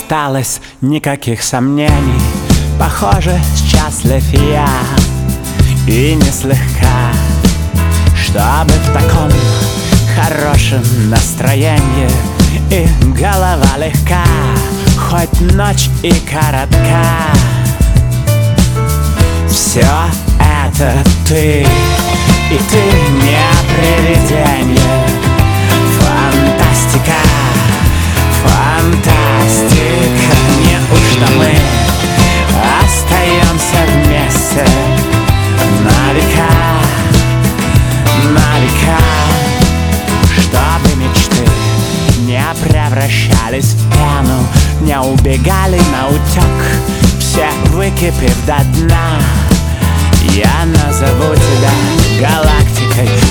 осталось никаких сомнений. Похоже, счастлив я, и не слегка, чтобы в таком хорошем настроении и голова легка, хоть ночь и коротка. Все это ты, и ты не привидение. Фантастика, фантастика. Неужто мы остаемся вместе на века, чтобы мечты не превращались в пену, не убегали наутек, все выкипев до дна. Я назову тебя галактикой,